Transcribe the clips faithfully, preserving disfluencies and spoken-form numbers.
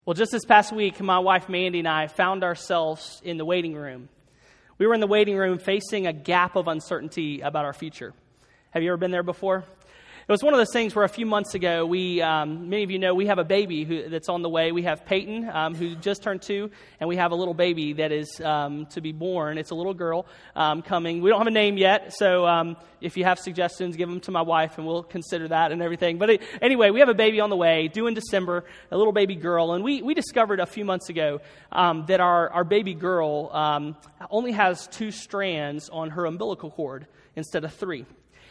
Well, just this past week, my wife Mandy and I found ourselves in the waiting room. We were in the waiting room facing a gap of uncertainty about our future. Have you ever been there before? It was one of those things where a few months ago, we, um, many of you know, we have a baby who, that's on the way. We have Peyton, um, who just turned two, and we have a little baby that is um, to be born. It's a little girl um, coming. We don't have a name yet, so um, if you have suggestions, give them to my wife, and we'll consider that and everything. But it, anyway, we have a baby on the way, due in December, a little baby girl, and we, we discovered a few months ago um, that our, our baby girl um, only has two strands on her umbilical cord instead of three.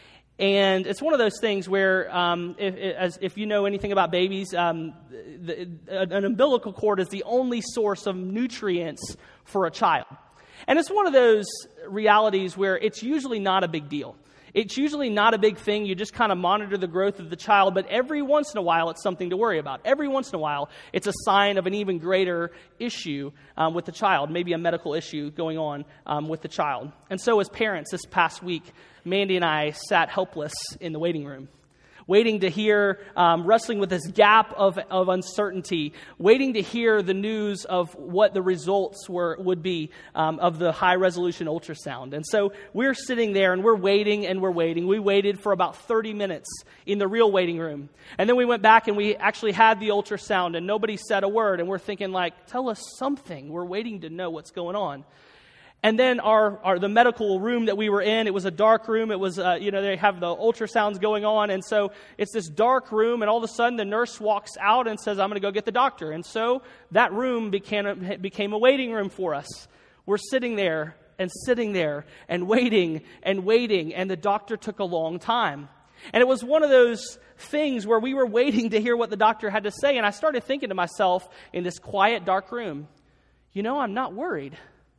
And it's one of those things where, um, if, as, if you know anything about babies, um, the, an umbilical cord is the only source of nutrients for a child. And it's one of those realities where it's usually not a big deal. It's usually not a big thing. You just kind of monitor the growth of the child, but every once in a while, it's something to worry about. Every once in a while, it's a sign of an even greater issue um, with the child, maybe a medical issue going on um, with the child. And so as parents, this past week, Mandy and I sat helpless in the waiting room, waiting to hear, um, wrestling with this gap of, of uncertainty, waiting to hear the news of what the results were would be um, of the high-resolution ultrasound. And so we're sitting there, and we're waiting, and we're waiting. We waited for about thirty minutes in the real waiting room. And then we went back, and we actually had the ultrasound, and nobody said a word. And we're thinking, like, tell us something. We're waiting to know what's going on. And then our, our the medical room that we were in, it was a dark room. It was, uh, you know, they have the ultrasounds going on. And so it's this dark room, and all of a sudden the nurse walks out and says, I'm going to go get the doctor. And so that room became a, became a waiting room for us. We're sitting there and sitting there and waiting and waiting, and the doctor took a long time. And it was one of those things where we were waiting to hear what the doctor had to say. And I started thinking to myself in this quiet, dark room, you know, I'm not worried.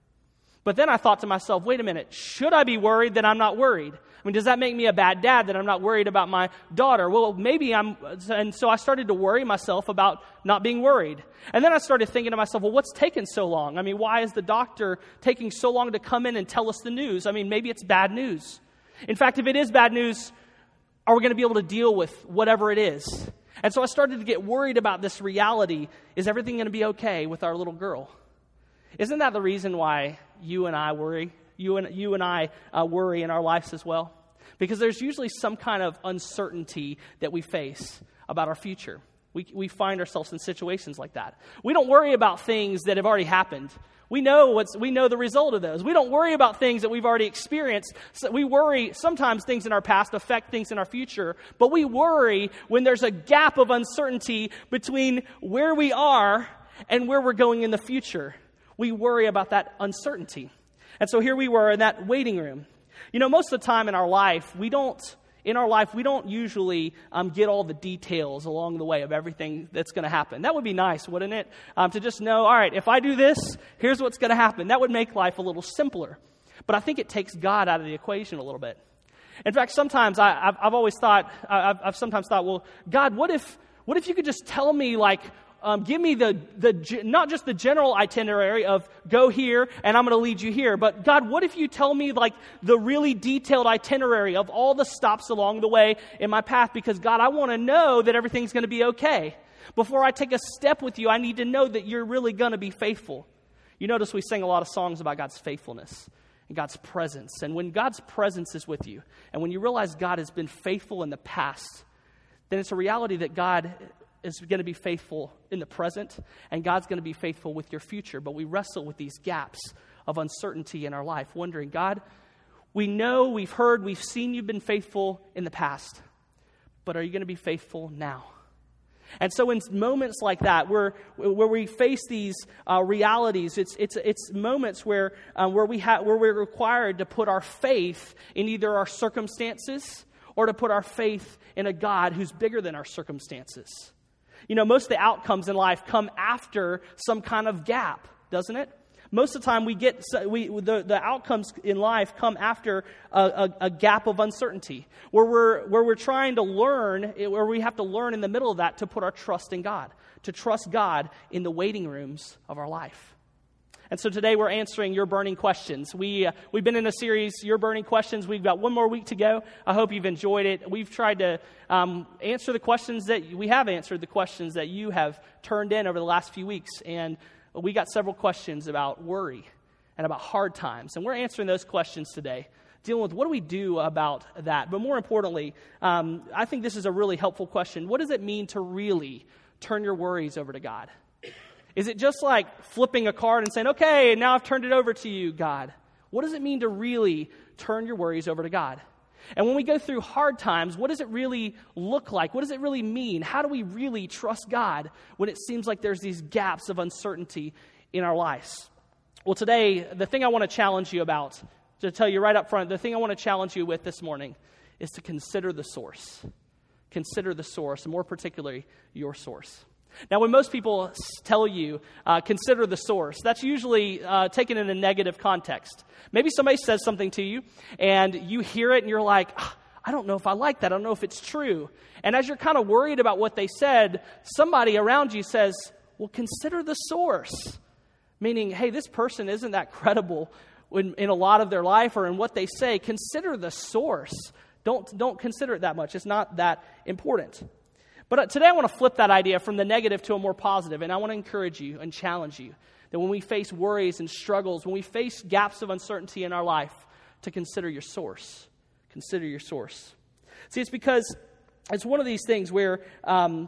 But then I thought to myself, wait a minute, should I be worried that I'm not worried? I mean, does that make me a bad dad that I'm not worried about my daughter? Well, maybe I'm, and so I started to worry myself about not being worried. And then I started thinking to myself, well, what's taken so long? I mean, why is the doctor taking so long to come in and tell us the news? I mean, maybe it's bad news. In fact, if it is bad news, are we going to be able to deal with whatever it is? And so I started to get worried about this reality. Is everything going to be okay with our little girl? Isn't that the reason why you and I worry? You and you and I uh, worry in our lives as well? Because there's usually some kind of uncertainty that we face about our future. We we find ourselves in situations like that. We don't worry about things that have already happened. We know what's we know the result of those. We don't worry about things that we've already experienced. So we worry sometimes things in our past affect things in our future, but we worry when there's a gap of uncertainty between where we are and where we're going in the future. We worry about that uncertainty. And so here we were in that waiting room. You know, most of the time in our life, we don't, in our life, we don't usually um, get all the details along the way of everything that's going to happen. That would be nice, wouldn't it? Um, to just know, all right, if I do this, here's what's going to happen. That would make life a little simpler. But I think it takes God out of the equation a little bit. In fact, sometimes I, I've, I've always thought, I've, I've sometimes thought, well, God, what if, what if you could just tell me, like, Um, give me the, the not just the general itinerary of go here and I'm going to lead you here, but God, what if you tell me like the really detailed itinerary of all the stops along the way in my path? Because God, I want to know that everything's going to be okay. Before I take a step with you, I need to know that you're really going to be faithful. You notice we sing a lot of songs about God's faithfulness and God's presence. And when God's presence is with you, and when you realize God has been faithful in the past, then it's a reality that God is going to be faithful in the present, and God's going to be faithful with your future. But we wrestle with these gaps of uncertainty in our life, wondering, God, we know, we've heard, we've seen you've been faithful in the past, but are you going to be faithful now? And so in moments like that, where where we face these uh, realities, it's it's it's moments where uh, where we have where we're required to put our faith in either our circumstances or to put our faith in a God who's bigger than our circumstances. You know, most of the outcomes in life come after some kind of gap, doesn't it? Most of the time we get, we the, the outcomes in life come after a, a, a gap of uncertainty, where we're, where we're trying to learn, where we have to learn in the middle of that to put our trust in God, to trust God in the waiting rooms of our life. And so today we're answering your burning questions. We, uh, we've been in a series, Your Burning Questions. We've got one more week to go. I hope you've enjoyed it. We've tried to um, answer the questions that, we have answered the questions that you have turned in over the last few weeks. And we got several questions about worry and about hard times. And we're answering those questions today, dealing with what do we do about that. But more importantly, um, I think this is a really helpful question. What does it mean to really turn your worries over to God? Is it just like flipping a card and saying, okay, now I've turned it over to you, God? What does it mean to really turn your worries over to God? And when we go through hard times, what does it really look like? What does it really mean? How do we really trust God when it seems like there's these gaps of uncertainty in our lives? Well, today, the thing I want to challenge you about, to tell you right up front, the thing I want to challenge you with this morning is to consider the source. Consider the source, and more particularly, your source. Now, when most people tell you, uh, consider the source, that's usually uh, taken in a negative context. Maybe somebody says something to you, and you hear it, and you're like, ah, I don't know if I like that. I don't know if it's true. And as you're kind of worried about what they said, somebody around you says, well, consider the source. Meaning, hey, this person isn't that credible in, in a lot of their life or in what they say. Consider the source. Don't, don't consider it that much. It's not that important. But today I want to flip that idea from the negative to a more positive, and I want to encourage you and challenge you that when we face worries and struggles, when we face gaps of uncertainty in our life, to consider your source. Consider your source. See, it's because it's one of these things where um,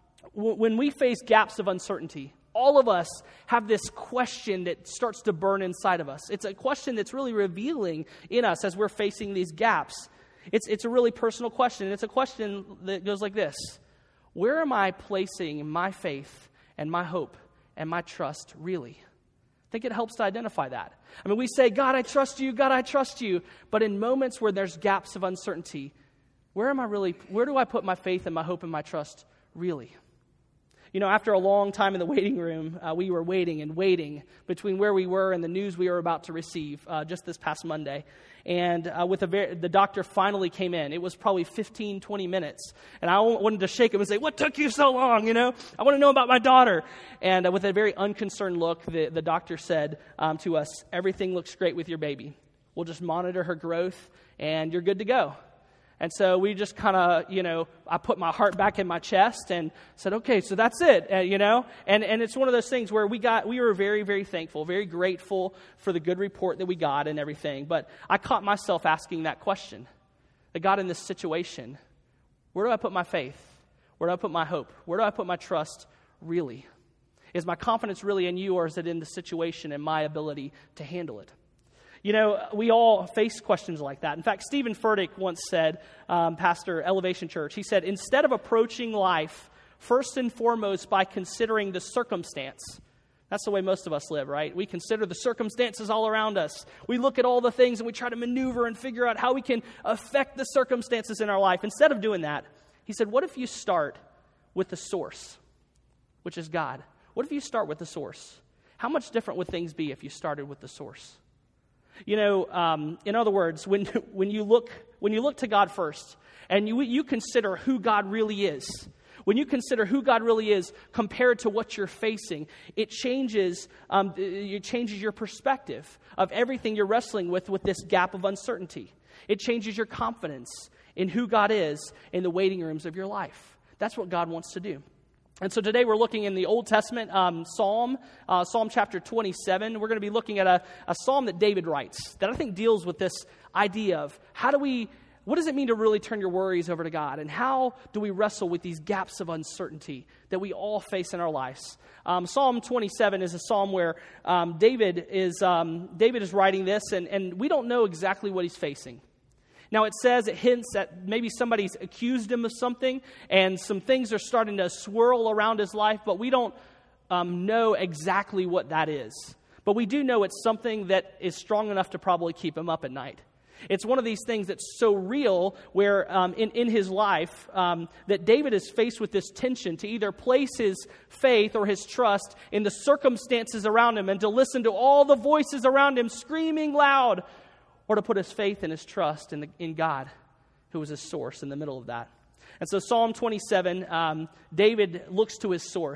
w- when we face gaps of uncertainty, all of us have this question that starts to burn inside of us. It's a question that's really revealing in us as we're facing these gaps. It's, it's a really personal question. It's a question that goes like this. Where am I placing my faith and my hope and my trust really? I think it helps to identify that. I mean, we say, God, I trust you, God, I trust you. But in moments where there's gaps of uncertainty, where am I really, where do I put my faith and my hope and my trust really? You know, after a long time in the waiting room, uh, we were waiting and waiting between where we were and the news we were about to receive uh, just this past Monday. And uh, with a very, the doctor finally came in. It was probably fifteen, twenty minutes. And I wanted to shake him and say, what took you so long, you know? I want to know about my daughter. And uh, with a very unconcerned look, the, the doctor said um, to us, everything looks great with your baby. We'll just monitor her growth, and you're good to go. And so we just kind of, you know, I put my heart back in my chest and said, okay, so that's it, uh, you know. And and it's one of those things where we got, we were very, very thankful, very grateful for the good report that we got and everything. But I caught myself asking that question. That God, in this situation, where do I put my faith? Where do I put my hope? Where do I put my trust really? Is my confidence really in you, or is it in the situation and my ability to handle it? You know, we all face questions like that. In fact, Stephen Furtick once said, um, pastor, Elevation Church, he said, instead of approaching life first and foremost by considering the circumstance, that's the way most of us live, right? We consider the circumstances all around us. We look at all the things and we try to maneuver and figure out how we can affect the circumstances in our life. Instead of doing that, he said, what if you start with the source, which is God? What if you start with the source? How much different would things be if you started with the source? You know, um, in other words, when when you look when you look to God first, and you you consider who God really is, when you consider who God really is compared to what you're facing, it changes um, it changes your perspective of everything you're wrestling with with this gap of uncertainty. It changes your confidence in who God is in the waiting rooms of your life. That's what God wants to do. And so today we're looking in the Old Testament um, Psalm, uh, Psalm chapter twenty-seven. We're going to be looking at a, a psalm that David writes that I think deals with this idea of how do we, what does it mean to really turn your worries over to God? And how do we wrestle with these gaps of uncertainty that we all face in our lives? Um, Psalm twenty-seven is a psalm where um, David is um, David is writing this, and, and we don't know exactly what he's facing. Now, it says, it hints that maybe somebody's accused him of something, and some things are starting to swirl around his life, but we don't um, know exactly what that is. But we do know it's something that is strong enough to probably keep him up at night. It's one of these things that's so real where um, in, in his life um, that David is faced with this tension to either place his faith or his trust in the circumstances around him and to listen to all the voices around him screaming loud, or to put his faith and his trust in, the, in God, who is his source in the middle of that. And so Psalm twenty-seven, um, David looks to his source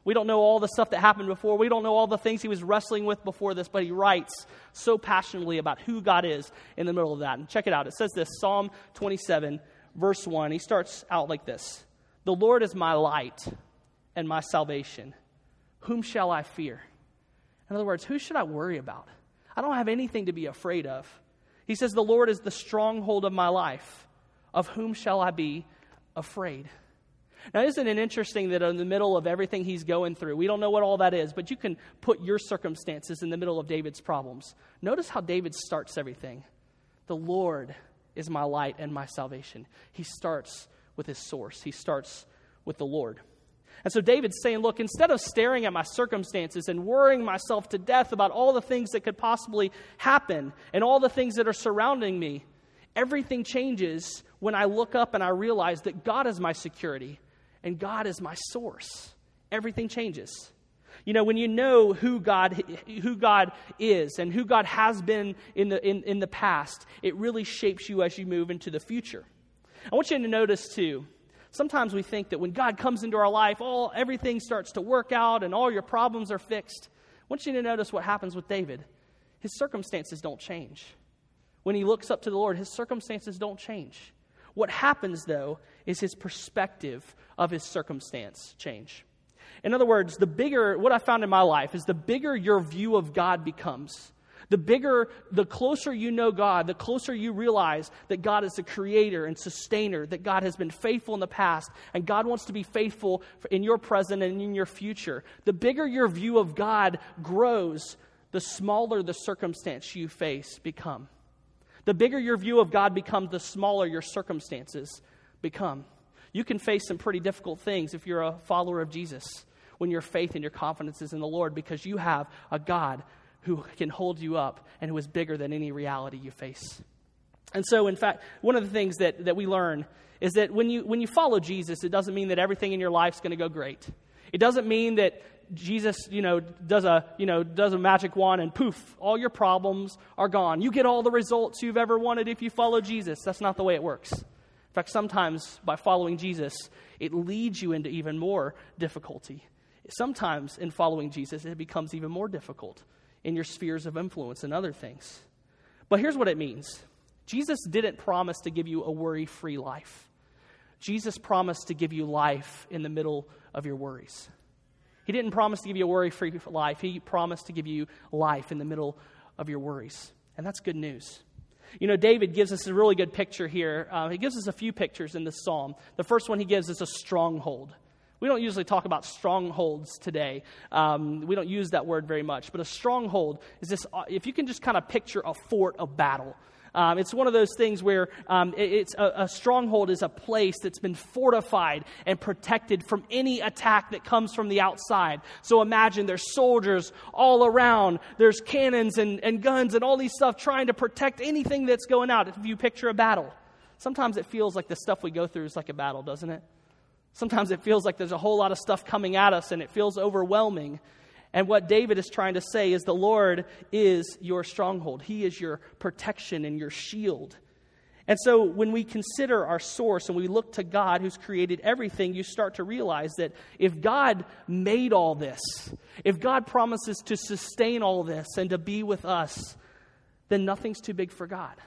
We don't know all the stuff that happened before. We don't know all the things he was wrestling with before this, but he writes so passionately about who God is in the middle of that. And check it out. It says this, Psalm twenty-seven, verse one. He starts out like this. The Lord is my light and my salvation. Whom shall I fear? In other words, who should I worry about? I don't have anything to be afraid of. He says, the Lord is the stronghold of my life. Of whom shall I be afraid? Now, isn't it interesting that in the middle of everything he's going through, we don't know what all that is, but you can put your circumstances in the middle of David's problems. Notice how David starts everything. The Lord is my light and my salvation. He starts with his source. He starts with the Lord. And so David's saying, look, instead of staring at my circumstances and worrying myself to death about all the things that could possibly happen and all the things that are surrounding me, everything changes when I look up and I realize that God is my security and God is my source. Everything changes. You know, when you know who God who God is and who God has been in the in, in the past, it really shapes you as you move into the future. I want you to notice too, sometimes we think that when God comes into our life, all everything starts to work out and all your problems are fixed. I want you to notice what happens with David. His circumstances don't change. When he looks up to the Lord, his circumstances don't change. What happens, though, is his perspective of his circumstance change. In other words, the bigger, what I found in my life is the bigger your view of God becomes, the bigger, the closer you know God, the closer you realize that God is the creator and sustainer, that God has been faithful in the past, and God wants to be faithful in your present and in your future. The bigger your view of God grows, the smaller the circumstance you face become. The bigger your view of God becomes, the smaller your circumstances become. You can face some pretty difficult things if you're a follower of Jesus, when your faith and your confidence is in the Lord, because you have a God who can hold you up and who is bigger than any reality you face. And so, in fact, one of the things that, that we learn is that when you when you follow Jesus, it doesn't mean that everything in your life is going to go great. It doesn't mean that Jesus, you know, does a, you know, does a magic wand and poof, all your problems are gone. You get all the results you've ever wanted if you follow Jesus. That's not the way it works. In fact, sometimes by following Jesus, it leads you into even more difficulty. Sometimes in following Jesus, it becomes even more difficult in your spheres of influence and other things. But here's what it means. Jesus didn't promise to give you a worry-free life. Jesus promised to give you life in the middle of your worries. He didn't promise to give you a worry-free life. He promised to give you life in the middle of your worries. And that's good news. You know, David gives us a really good picture here. Uh, he gives us a few pictures in this psalm. The first one he gives is a stronghold. We don't usually talk about strongholds today. Um, we don't use that word very much. But a stronghold is this, uh, if you can just kind of picture a fort of battle. Um, it's one of those things where um, it, it's a, a stronghold is a place that's been fortified and protected from any attack that comes from the outside. So imagine there's soldiers all around. There's cannons and, and guns and all these stuff trying to protect anything that's going out. If you picture a battle, sometimes it feels like the stuff we go through is like a battle, doesn't it? Sometimes it feels like there's a whole lot of stuff coming at us and it feels overwhelming. And what David is trying to say is the Lord is your stronghold. He is your protection and your shield. And so when we consider our source and we look to God who's created everything, you start to realize that if God made all this, if God promises to sustain all this and to be with us, then nothing's too big for God.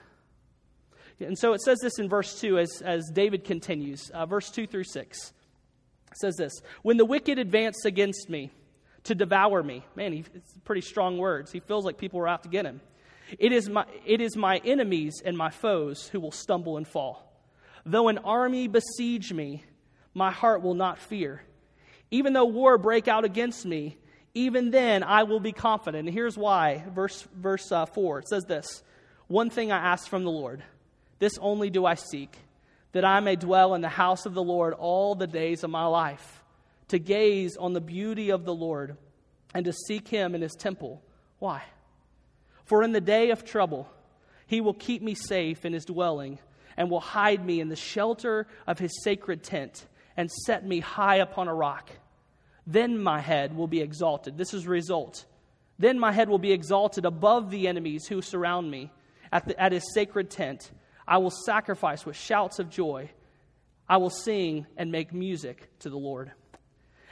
And so it says this in verse two as, as David continues, uh, verse two through six. It says this, when the wicked advance against me to devour me. Man, he, it's pretty strong words. He feels like people are out to get him. It is my it is my enemies and my foes who will stumble and fall. Though an army besiege me, my heart will not fear. Even though war break out against me, even then I will be confident. And here's why. Verse verse uh, four, it says this, one thing I ask from the Lord, this only do I seek, that I may dwell in the house of the Lord all the days of my life, to gaze on the beauty of the Lord and to seek him in his temple. Why? For in the day of trouble, he will keep me safe in his dwelling and will hide me in the shelter of his sacred tent and set me high upon a rock. Then my head will be exalted. This is the result. Then my head will be exalted above the enemies who surround me. At, the, at his sacred tent, I will sacrifice with shouts of joy. I will sing and make music to the Lord.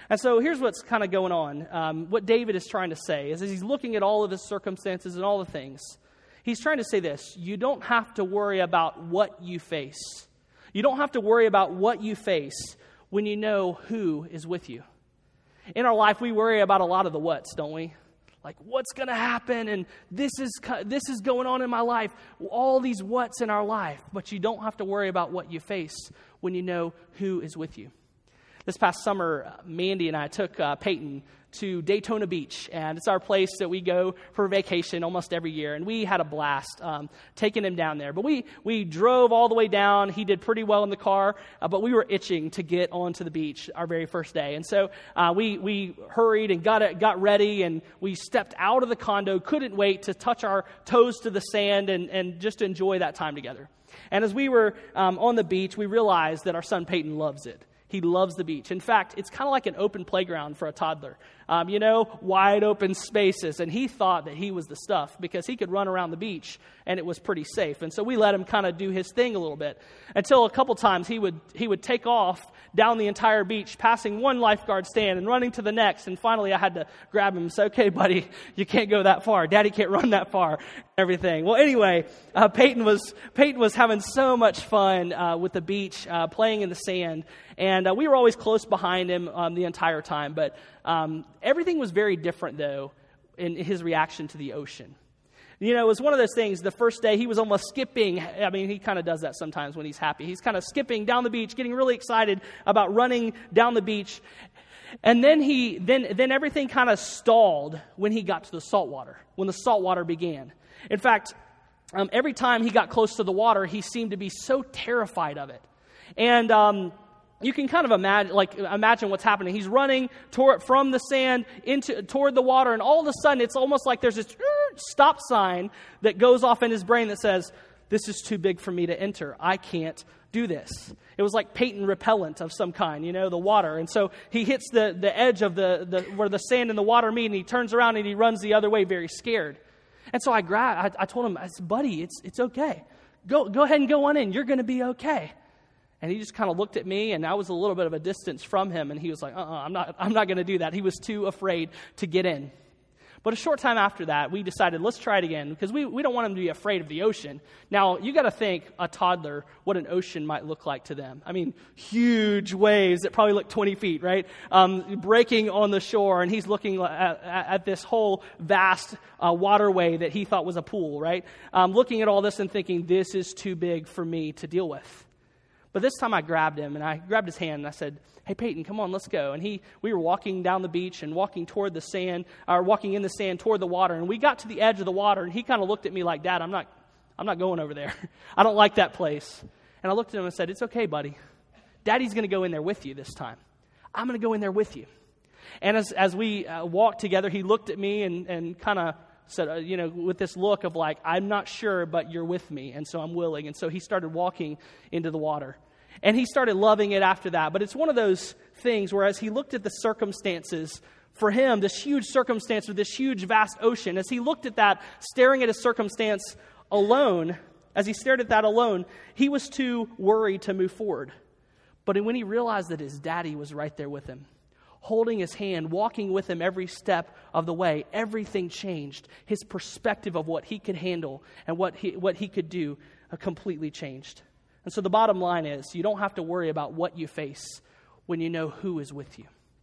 And so here's what's kind of going on. Um, what David is trying to say is as he's looking at all of his circumstances and all the things, he's trying to say this: you don't have to worry about what you face. You don't have to worry about what you face when you know who is with you. In our life, we worry about a lot of the whats, don't we? Like, what's going to happen? And this is this is going on in my life. All these whats in our life. But you don't have to worry about what you face when you know who is with you. This past summer, Mandy and I took uh, Peyton to Daytona Beach, and it's our place that we go for vacation almost every year, and we had a blast um, taking him down there. But we we drove all the way down. He did pretty well in the car, uh, but we were itching to get onto the beach our very first day, and so uh, we we hurried and got it, got ready, and we stepped out of the condo. Couldn't wait to touch our toes to the sand and and just enjoy that time together. And as we were um, on the beach, we realized that our son Peyton loves it. He loves the beach. In fact, it's kind of like an open playground for a toddler. Um, you know, wide open spaces. And he thought that he was the stuff because he could run around the beach and it was pretty safe. And so we let him kind of do his thing a little bit until a couple times he would he would take off down the entire beach, passing one lifeguard stand and running to the next. And finally, I had to grab him and say, "Okay, buddy, you can't go that far. Daddy can't run that far." Everything. Well, anyway, uh, Peyton was Peyton was having so much fun uh, with the beach, uh, playing in the sand. And uh, we were always close behind him um, the entire time. But um, everything was very different, though, in his reaction to the ocean. You know, it was one of those things, the first day he was almost skipping. I mean, he kind of does that sometimes when he's happy. He's kind of skipping down the beach, getting really excited about running down the beach. And then he, then, then everything kind of stalled when he got to the salt water, when the salt water began. In fact, um, every time he got close to the water, he seemed to be so terrified of it. And um, you can kind of imagine, like, imagine what's happening. He's running toward, from the sand into toward the water, and all of a sudden, it's almost like there's this stop sign that goes off in his brain that says, "This is too big for me to enter. I can't do this." It was like Peyton repellent of some kind, you know, the water. And so he hits the, the edge of the, the where the sand and the water meet, and he turns around and he runs the other way, very scared. And so I grabbed, I, I told him, I said, "Buddy, it's it's okay. Go go ahead and go on in. You're going to be okay." And he just kind of looked at me, and I was a little bit of a distance from him, and he was like, uh-uh, I'm not I'm not going to do that. He was too afraid to get in. But a short time after that, we decided, let's try it again, because we, we don't want him to be afraid of the ocean. Now, you got to think, a toddler, what an ocean might look like to them. I mean, huge waves that probably look twenty feet, right? Um, breaking on the shore, and he's looking at, at this whole vast uh, waterway that he thought was a pool, right? Um, looking at all this and thinking, this is too big for me to deal with. But this time I grabbed him, and I grabbed his hand, and I said, "Hey, Peyton, come on, let's go." And he, we were walking down the beach and walking toward the sand, or walking in the sand toward the water. And we got to the edge of the water, and he kind of looked at me like, "Dad, I'm not, I'm not going over there. I don't like that place." And I looked at him and said, "It's okay, buddy. Daddy's going to go in there with you this time. I'm going to go in there with you." And as as we uh, walked together, he looked at me and and kind of said, uh, you know, with this look of like, "I'm not sure, but you're with me, and so I'm willing." And so he started walking into the water. And he started loving it after that. But it's one of those things where as he looked at the circumstances, for him, this huge circumstance with this huge, vast ocean, as he looked at that, staring at his circumstance alone, as he stared at that alone, he was too worried to move forward. But when he realized that his daddy was right there with him, holding his hand, walking with him every step of the way, everything changed. His perspective of what he could handle and what he, what he could do uh, completely changed. And so the bottom line is, you don't have to worry about what you face when you know who is with you.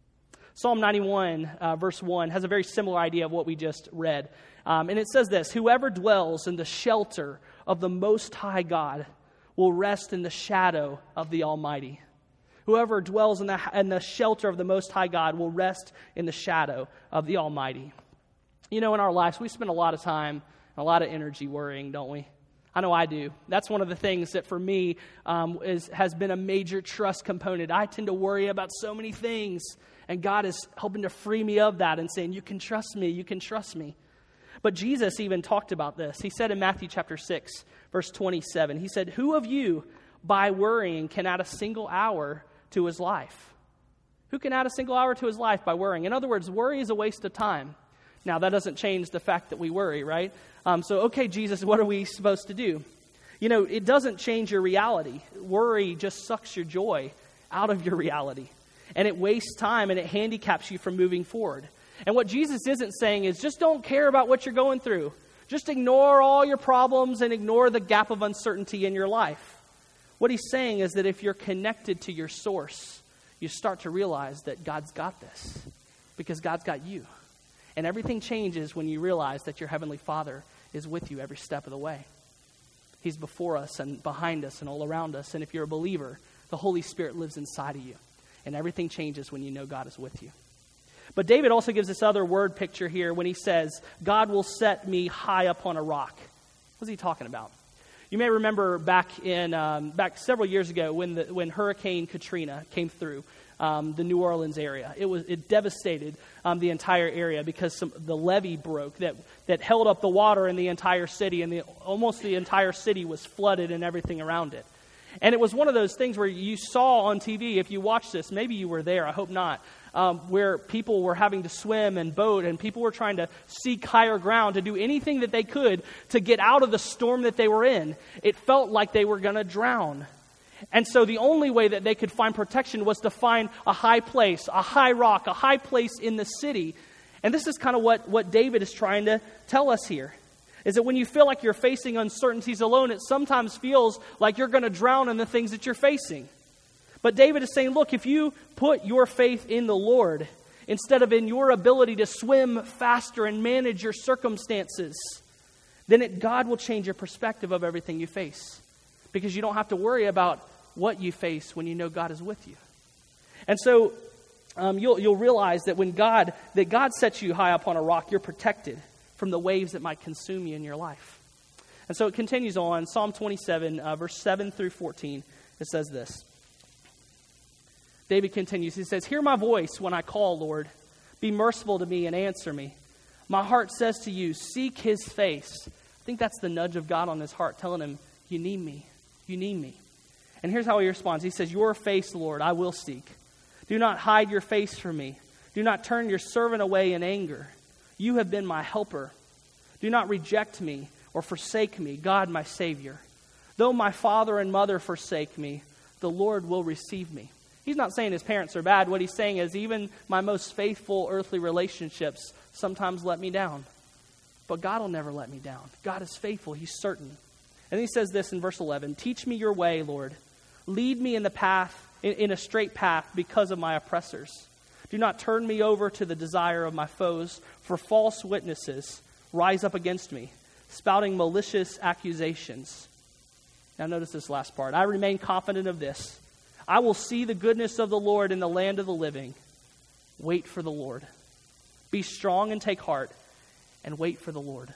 Psalm ninety-one, uh, verse one, has a very similar idea of what we just read. Um, and it says this: "Whoever dwells in the shelter of the Most High God will rest in the shadow of the Almighty." Whoever dwells in the, in the shelter of the Most High God will rest in the shadow of the Almighty. You know, in our lives, we spend a lot of time, a lot of energy worrying, don't we? I know I do. That's one of the things that for me um, is has been a major trust component. I tend to worry about so many things, and God is helping to free me of that and saying, "You can trust me, you can trust me." But Jesus even talked about this. He said in Matthew chapter six, verse twenty-seven, he said, "Who of you, by worrying, can add a single hour to his life?" Who can add a single hour to his life by worrying? In other words, worry is a waste of time. Now, that doesn't change the fact that we worry, right? Um, so, okay, Jesus, what are we supposed to do? You know, it doesn't change your reality. Worry just sucks your joy out of your reality. and it wastes time, and it handicaps you from moving forward. And what Jesus isn't saying is just don't care about what you're going through. Just ignore all your problems and ignore the gap of uncertainty in your life. What he's saying is that if you're connected to your source, you start to realize that God's got this because God's got you. And everything changes when you realize that your Heavenly Father is with you every step of the way. He's before us and behind us and all around us. And if you're a believer, the Holy Spirit lives inside of you. And everything changes when you know God is with you. But David also gives this other word picture here when he says, God will set me high upon a rock. What's he talking about? You may remember back in um, back several years ago when the, when Hurricane Katrina came through um, the New Orleans area. It was it devastated um, the entire area because some, the levee broke that that held up the water in the entire city, and the, almost the entire city was flooded and everything around it. And it was one of those things where you saw on T V, if you watched this, maybe you were there, I hope not, um, where people were having to swim and boat, and people were trying to seek higher ground to do anything that they could to get out of the storm that they were in. It felt like they were going to drown. And so the only way that they could find protection was to find a high place, a high rock, a high place in the city. And this is kind of what, what David is trying to tell us here. Is that when you feel like you're facing uncertainties alone, it sometimes feels like you're going to drown in the things that you're facing. But David is saying, look, if you put your faith in the Lord, instead of in your ability to swim faster and manage your circumstances, then it, God will change your perspective of everything you face. Because you don't have to worry about what you face when you know God is with you. And so um, you'll, you'll realize that when God, that God sets you high up on a rock, you're protected from the waves that might consume you in your life. And so it continues on, Psalm twenty-seven, uh, verse seven through fourteen, it says this. David continues, he says, hear my voice when I call, Lord. Be merciful to me and answer me. My heart says to you, seek his face. I think that's the nudge of God on his heart, telling him, you need me, you need me. And here's how he responds. He says, your face, Lord, I will seek. Do not hide your face from me. Do not turn your servant away in anger. You have been my helper. Do not reject me or forsake me, God, my Savior. Though my father and mother forsake me, the Lord will receive me. He's not saying his parents are bad. What he's saying is even my most faithful earthly relationships sometimes let me down. But God will never let me down. God is faithful. He's certain. And he says this in verse eleven, teach me your way, Lord. Lead me in the path, in, in a straight path because of my oppressors. Do not turn me over to the desire of my foes, for false witnesses rise up against me, spouting malicious accusations. Now notice this last part. I remain confident of this. I will see the goodness of the Lord in the land of the living. Wait for the Lord. Be strong and take heart, and wait for the Lord.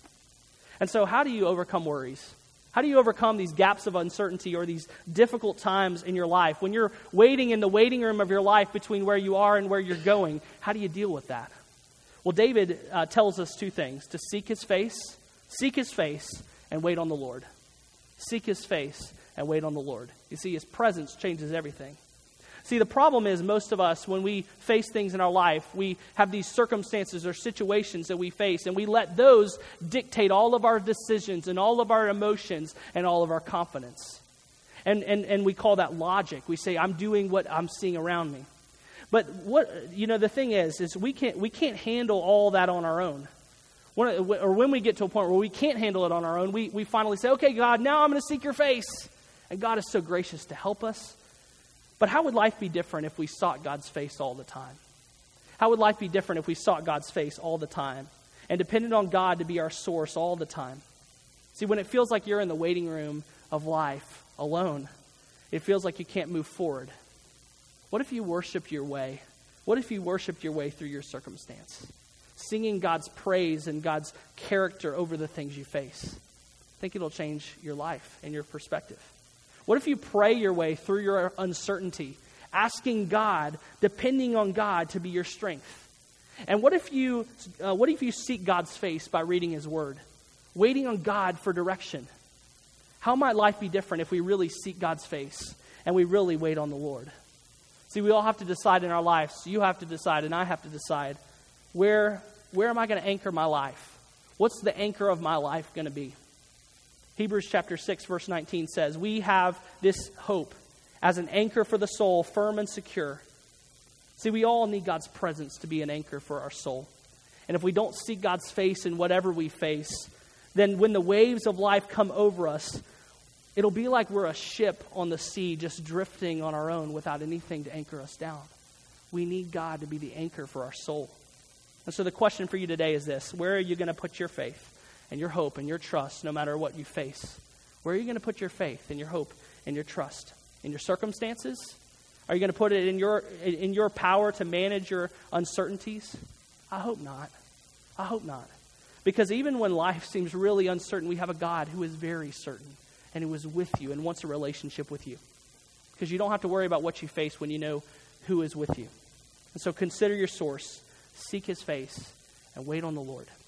And so how do you overcome worries? How do you overcome these gaps of uncertainty or these difficult times in your life? When you're waiting in the waiting room of your life between where you are and where you're going, how do you deal with that? Well, David uh, tells us two things. To seek his face, seek his face, and wait on the Lord. Seek his face and wait on the Lord. You see, his presence changes everything. See, the problem is most of us, when we face things in our life, we have these circumstances or situations that we face, and we let those dictate all of our decisions and all of our emotions and all of our confidence. And, and, and we call that logic. We say, I'm doing what I'm seeing around me. But what, you know, the thing is, is we can't, we can't handle all that on our own. When, or when we get to a point where we can't handle it on our own, we, we finally say, okay, God, now I'm going to seek your face. And God is so gracious to help us. But how would life be different if we sought God's face all the time? How would life be different if we sought God's face all the time and depended on God to be our source all the time? See, when it feels like you're in the waiting room of life alone, it feels like you can't move forward. What if you worshiped your way? What if you worshiped your way through your circumstance? Singing God's praise and God's character over the things you face. I think it'll change your life and your perspective. What if you pray your way through your uncertainty, asking God, depending on God to be your strength? And what if you, uh, what if you seek God's face by reading his word, waiting on God for direction? How might life be different if we really seek God's face and we really wait on the Lord? See, we all have to decide in our lives. You have to decide and I have to decide, where, where am I going to anchor my life? What's the anchor of my life going to be? Hebrews chapter six, verse nineteen says, we have this hope as an anchor for the soul, firm and secure. See, we all need God's presence to be an anchor for our soul. And if we don't seek God's face in whatever we face, then when the waves of life come over us, it'll be like we're a ship on the sea just drifting on our own without anything to anchor us down. We need God to be the anchor for our soul. And so the question for you today is this: where are you going to put your faith and your hope and your trust no matter what you face? Where are you going to put your faith and your hope and your trust? In your circumstances? Are you going to put it in your in your power to manage your uncertainties? I hope not. I hope not. Because even when life seems really uncertain, we have a God who is very certain and who is with you and wants a relationship with you. Because you don't have to worry about what you face when you know who is with you. And so consider your source, seek his face, and wait on the Lord.